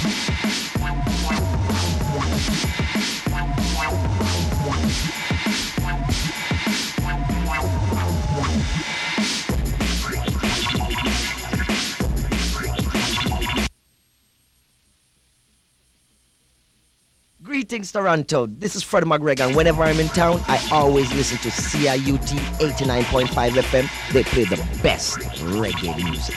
Greetings, Toronto. This is Freddie McGregor, and whenever I'm in town, I always listen to CIUT 89.5 FM. They play the best reggae music.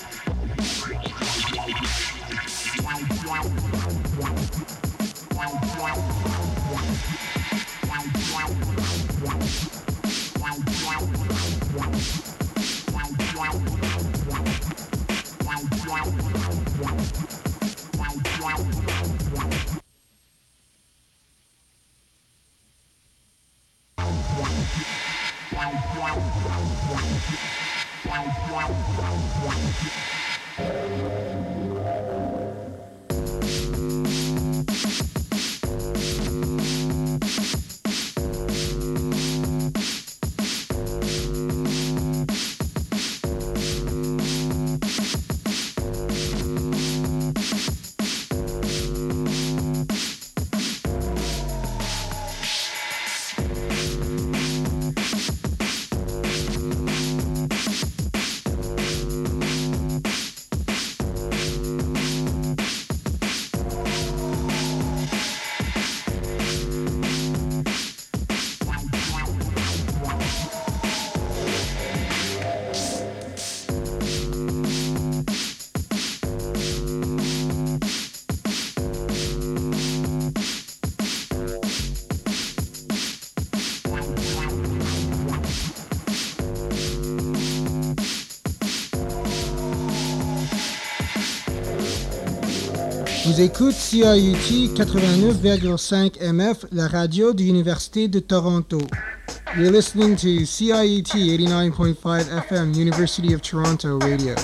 Vous écoutez CIUT 89,5 MF, la radio de l'Université de Toronto. You're listening to CIUT 89.5 FM, University of Toronto Radio.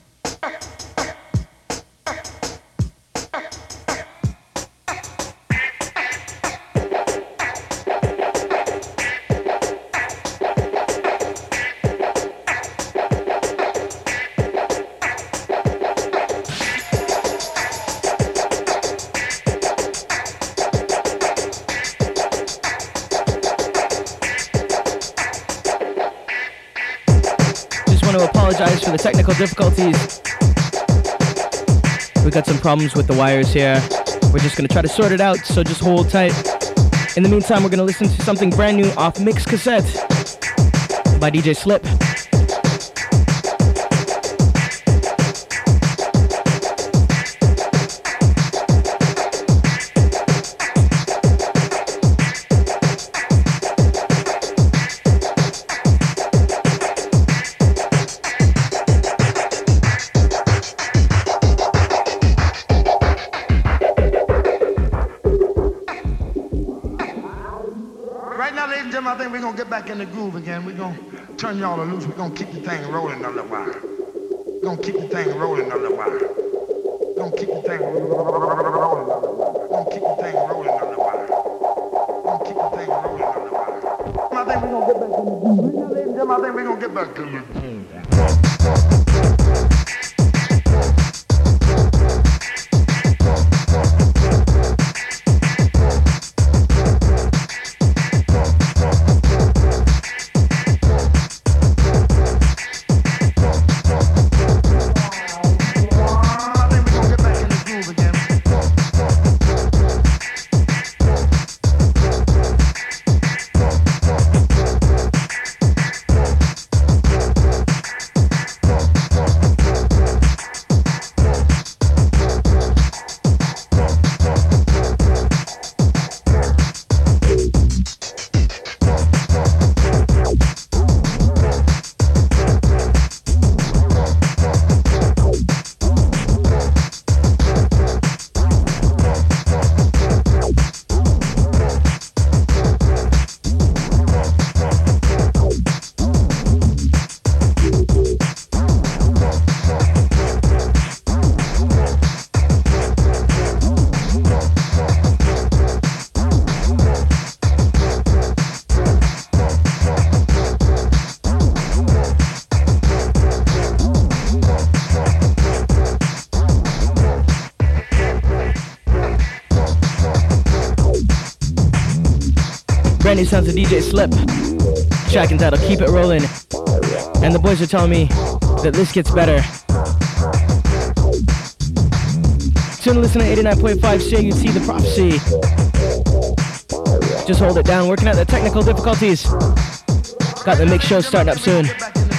For the technical difficulties. We got some problems with the wires here. We're just gonna try to sort it out, so just hold tight. In the meantime, we're gonna listen to something brand new off Mix Cassette by DJ Slip. Back in the groove again. We're gonna turn y'all loose. We're gonna keep the thing rolling a little while. We're gonna keep the thing rolling a little while. We're gonna keep the thing rolling a little while. We're gonna keep the thing rolling a little while. We're gonna keep the thing rolling a little while. I think we're gonna get back in the groove. I think we're gonna get back in the groove. Brand new sounds of DJ Slip. Track entitled Keep It Rollin'. And the boys are telling me that this gets better. Soon to listen to 89.5 CIUT, The Prophecy. Just hold it down, working out the technical difficulties. Got the mix show starting up soon.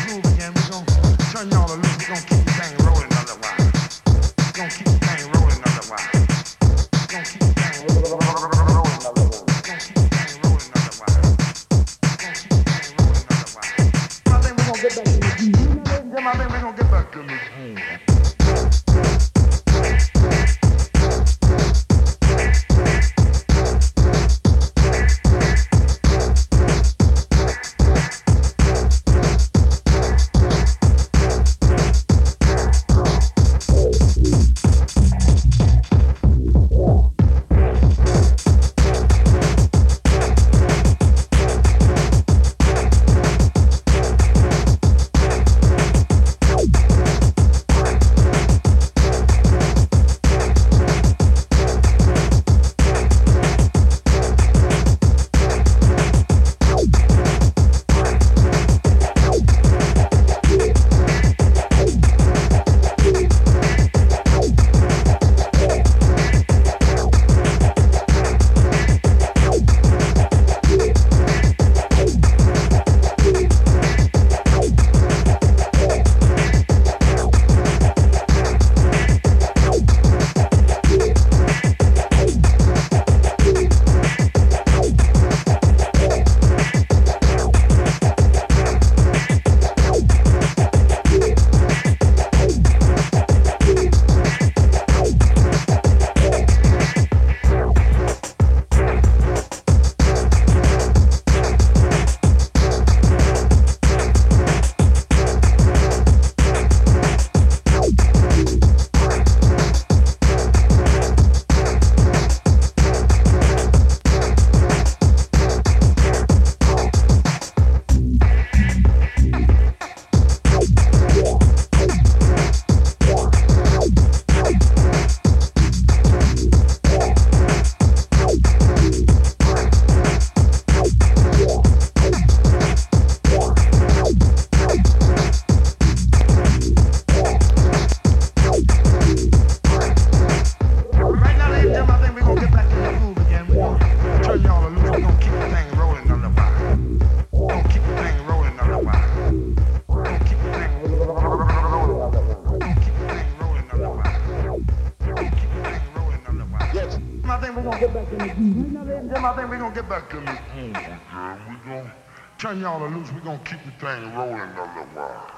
Turn y'all loose, we're gonna keep the thing rolling a little while.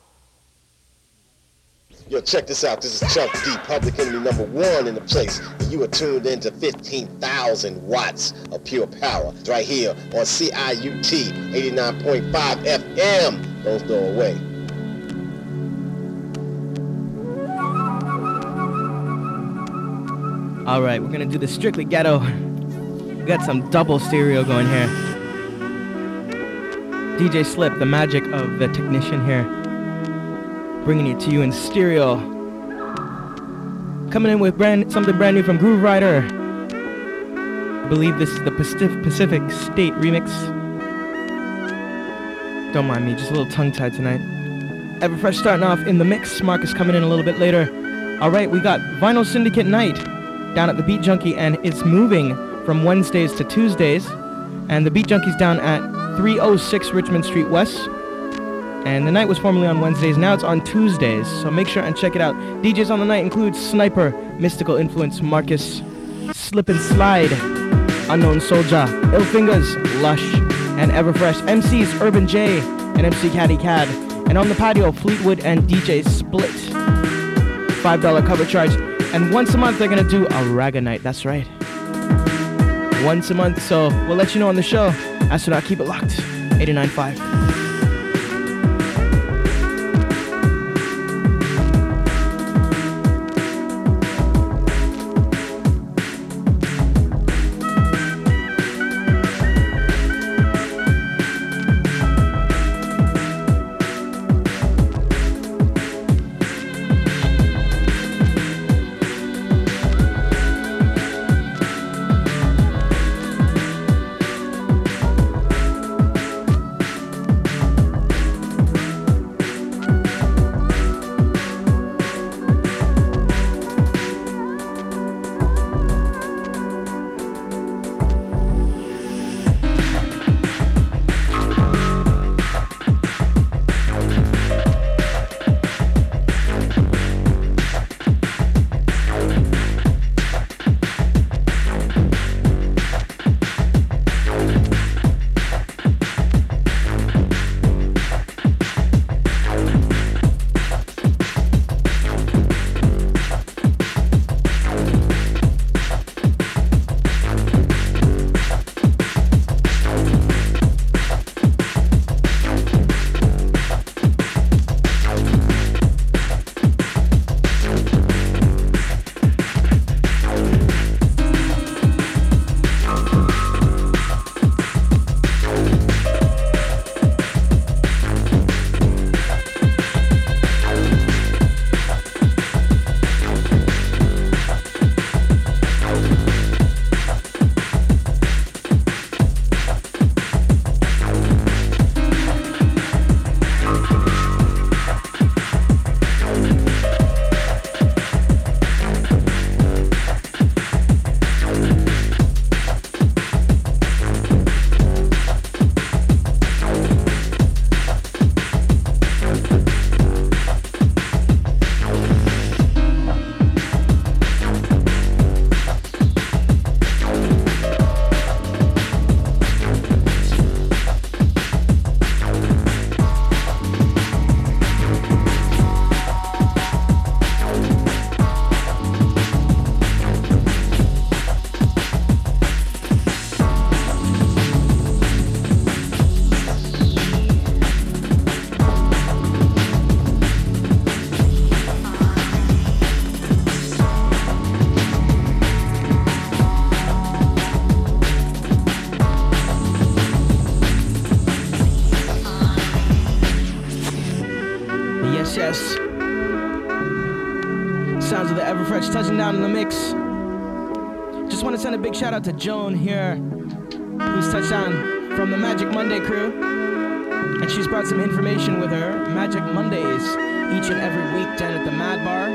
Yo, check this out. This is Chuck D, Public Enemy #1 in the place. And you are tuned into 15,000 watts of pure power. It's right here on CIUT 89.5 FM. Don't go away. Alright, we're gonna do the strictly ghetto. We got some double stereo going here. DJ Slip, the magic of the technician here, bringing it to you in stereo. Coming in with something brand new from Groove Rider. I believe this is the Pacific State remix. Don't mind me, just a little tongue-tied tonight. Everfresh starting off in the mix. Marcus coming in a little bit later. Alright, we got Vinyl Syndicate Night down at the Beat Junkie, and it's moving from Wednesdays to Tuesdays. And the Beat Junkie's down at 306 Richmond Street West. And the night was formerly on Wednesdays, now it's on Tuesdays, so make sure and check it out. DJs on the night include Sniper, Mystical Influence, Marcus, Slip and Slide, Unknown Soldier, Ill Fingers, Lush, and Everfresh. MCs Urban J and MC Caddy Cad. And on the patio, Fleetwood and DJ Split. $5 cover charge. And once a month they're gonna do a Ragga night, that's right. Once a month, so we'll let you know on the show. As soon as I keep it locked. 89.5. Sounds of the Everfresh touching down in the mix. Just want to send a big shout out to Joan here, who's touched down from the Magic Monday crew. And she's brought some information with her. Magic Mondays, each and every week down at the Mad Bar.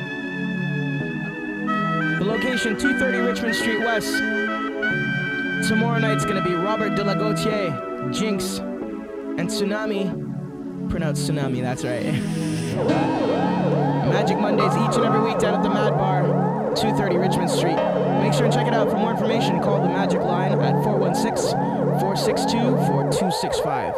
The location, 230 Richmond Street West. Tomorrow night's gonna be Robert de la Gautier, Jinx, and Tsunami. Pronounced Tsunami, that's right. Magic Mondays each and every week down at the Mad Bar, 230 Richmond Street. Make sure and check it out. For more information, call the Magic line at 416-462-4265.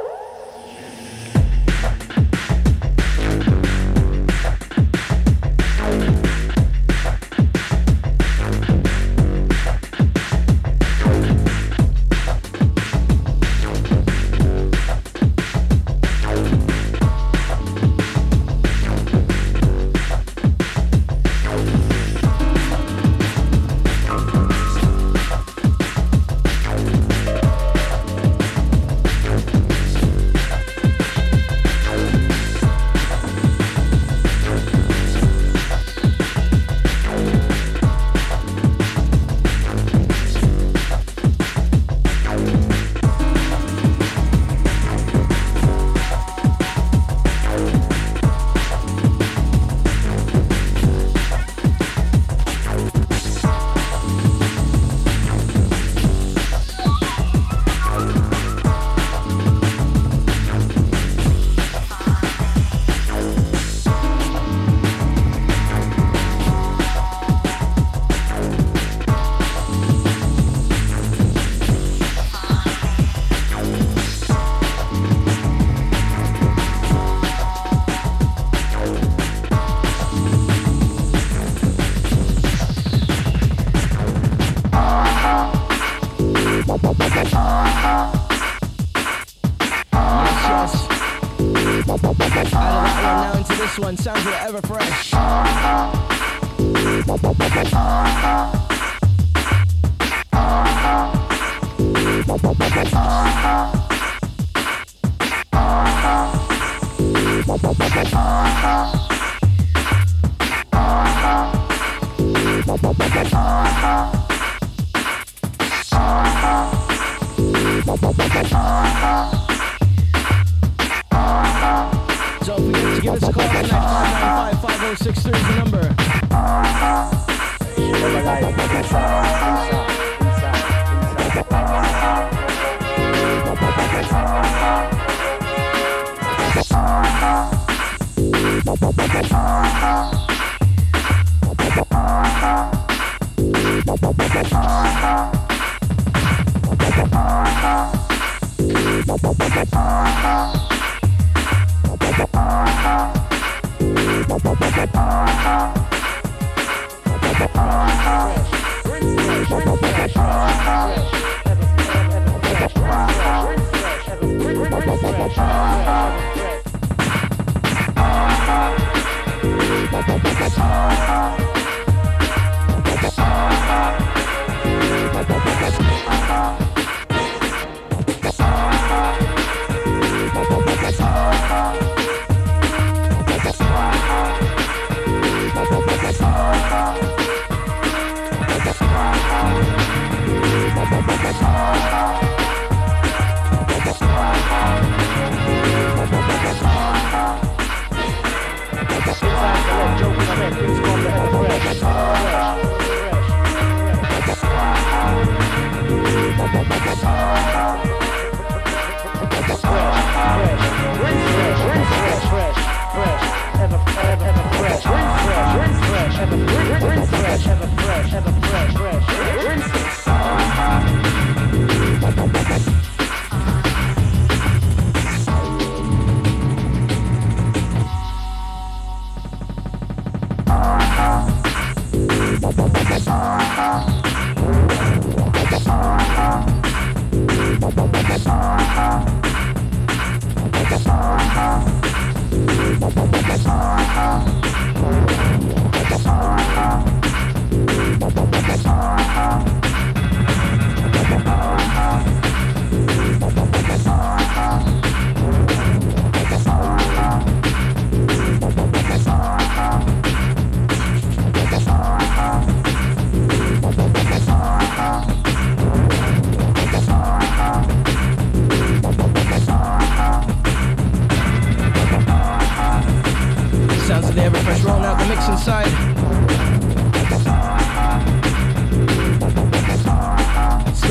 Sounds of Everfresh. Don't forget to give us a call tonight, 595-5063 is the number.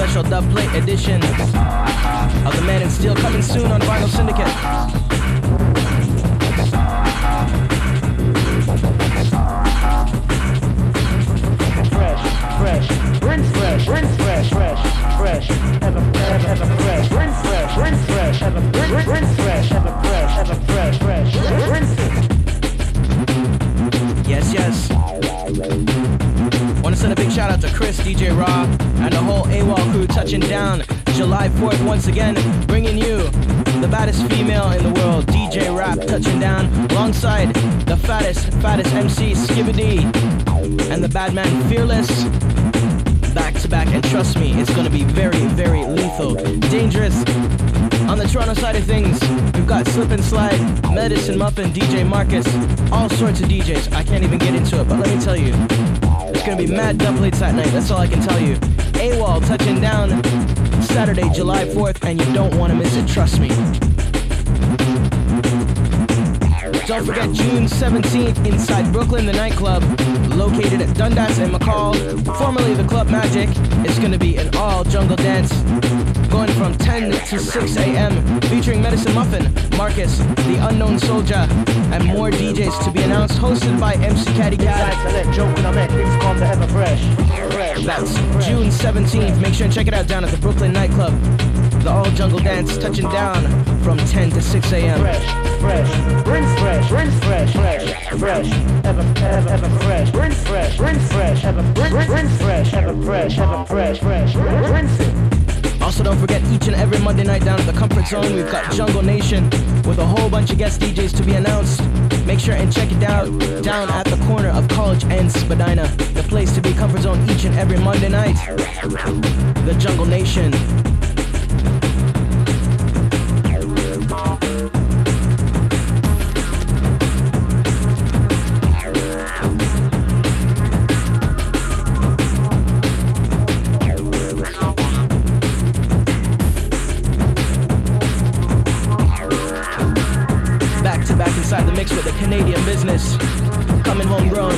special dub plate edition of The Man in Steel coming soon on Vinyl Syndicate. Rinse fresh, rinse fresh, fresh, ever fresh, rinse fresh, rinse fresh, ever rinse fresh, ever fresh, rinse it. Yes. Want to send a big shout out to Chris, DJ Raw, and the whole AWOL crew touching down July 4th once again, bringing you the baddest female in the world, DJ Rap, touching down alongside the fattest MC, Skibadee, and the bad man Fearless. Back to back, and trust me, it's gonna be very, very lethal, dangerous. On the Toronto side of things, we've got Slip and Slide, Medicine Muffin, DJ Marcus, all sorts of DJs. I can't even get into it, but let me tell you, it's gonna be mad dub plates that night, that's all I can tell you. AWOL touching down Saturday, July 4th, and you don't want to miss it, trust me. Don't forget June 17th inside Brooklyn, the nightclub, located at Dundas and McCall, formerly the Club Magic. It's going to be an all jungle dance, going from 10 to 6 a.m., featuring Medicine Muffin, Marcus, The Unknown Soldier, and more DJs to be announced, hosted by MC Caddy Cat. That's June 17th. Make sure and check it out down at the Brooklyn nightclub. The all jungle dance touching down from 10 to 6 a.m. Fresh, rinse fresh, ever fresh, rinse fresh, ever fresh, rinse it. Also, don't forget, each and every Monday night down at the Comfort Zone, we've got Jungle Nation with a whole bunch of guest DJs to be announced. Make sure and check it out down at the corner of College and Spadina. The place to be, Comfort Zone, each and every Monday night. The Jungle Nation. Back inside the mix with the Canadian business, coming homegrown.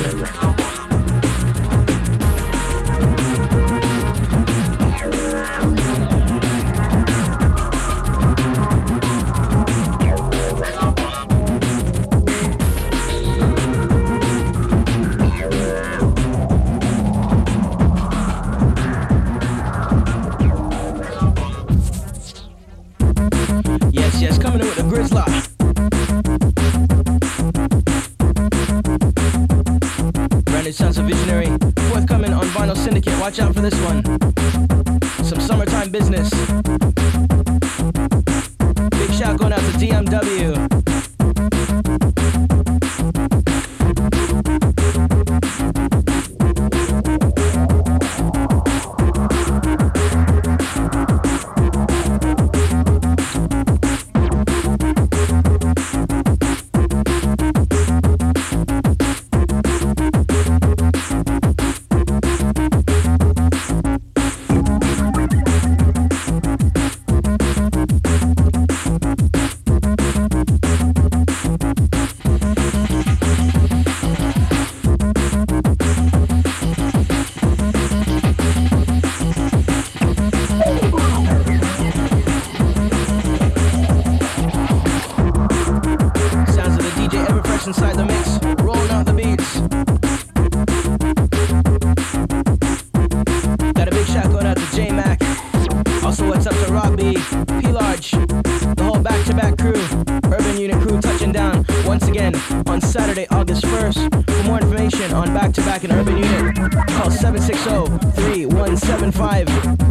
Yes, coming in with the Grizzly. Sounds of Visionary, forthcoming on Vinyl Syndicate. Watch out for this one. Some summertime business. Big shout going out to DMW. Inside the mix, rolling out the beats. Got a big shout going out to J-Mac. Also, what's up to Robbie, P-Large, the whole back-to-back crew, Urban Unit crew touching down once again on Saturday, August 1st. For more information on back-to-back and Urban Unit, call 760-3175.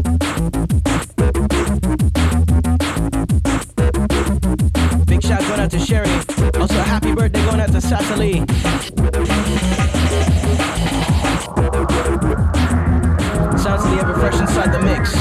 Big shout going out to Sherry. Also, a happy birthday going out to Satali. Sounds of the ever fresh inside the mix.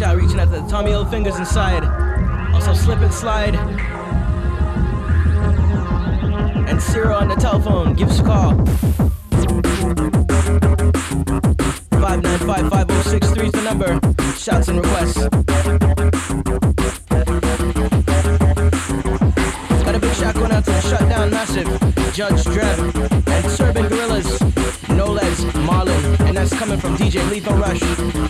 shout, reaching out to the Tommy Hilfingers inside. Also Slip and Slide. And Ciro on the telephone. Give us a call. 595-5063 is the number. Shouts and requests. Got a big shout going out to the Shutdown Massive, Judge Dreb, and Serban Gorillas, Noles, Marlin, and that's coming from DJ Lethal Rush.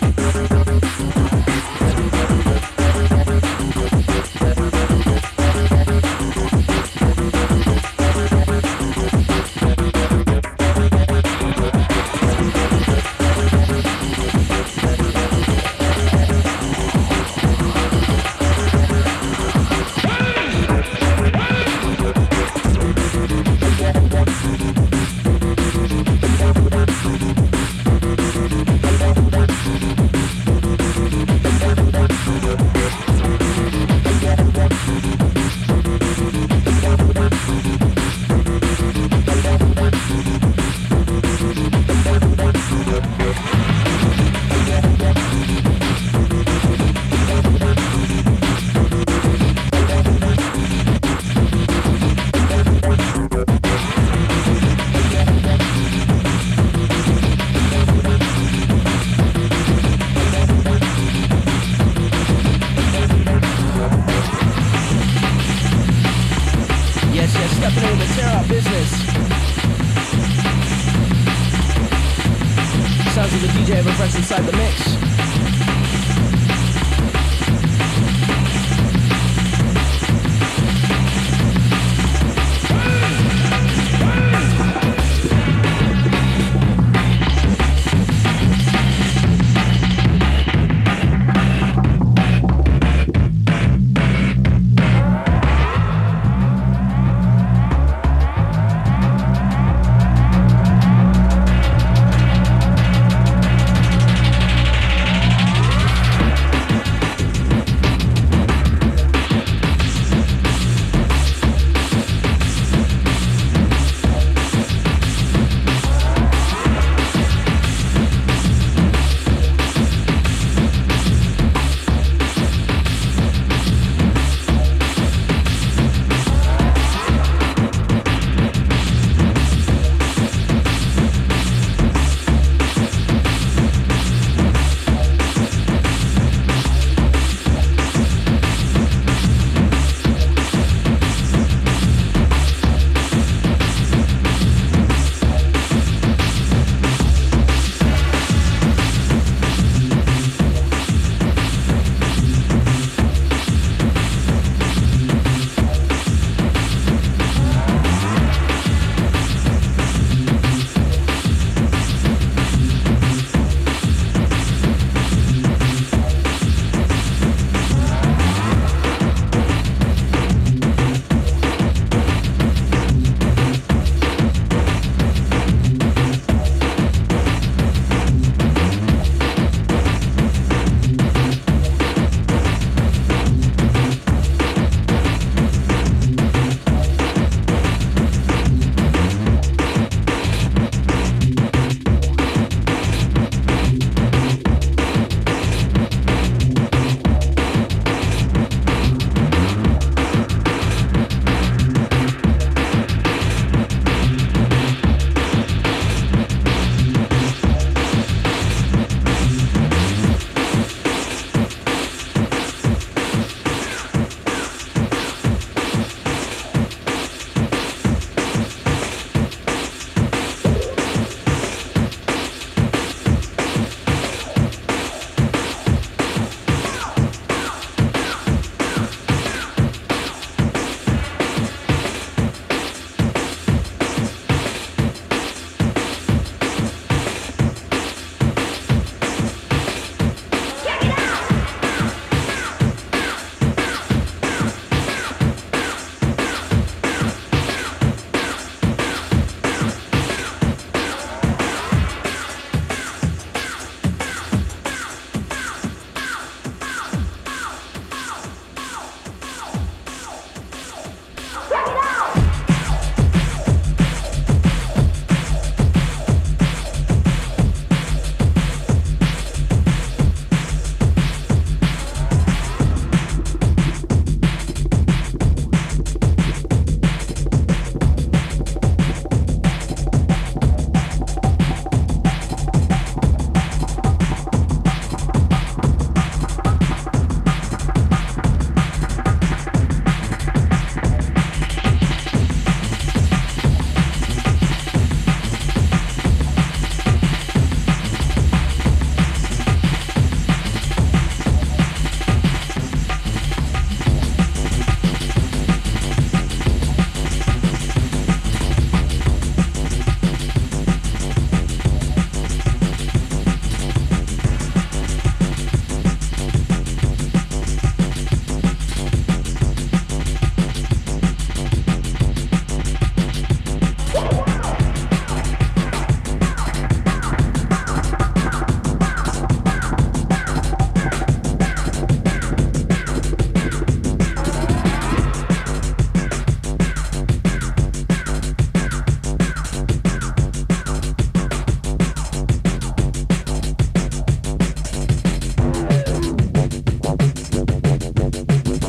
Inside the mix.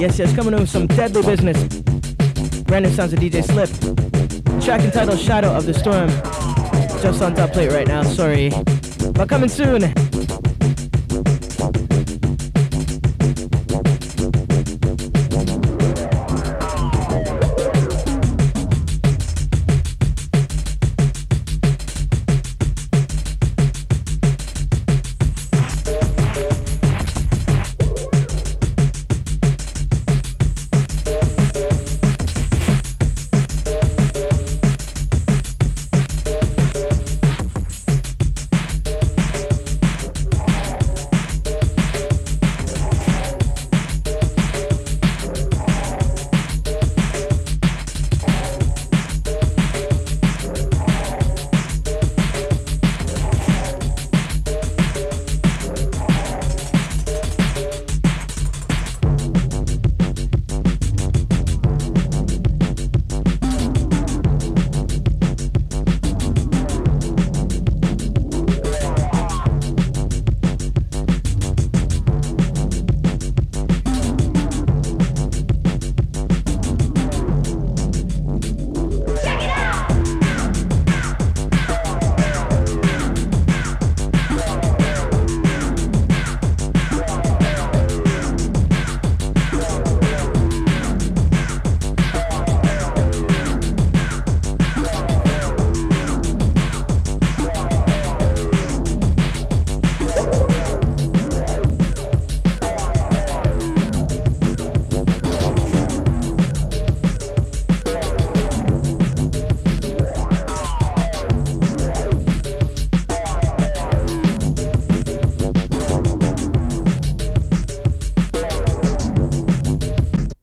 Yes, coming in with some deadly business. Brand new sounds of DJ Slip. Track entitled Shadow of the Storm. Just on top plate right now, sorry. But coming soon.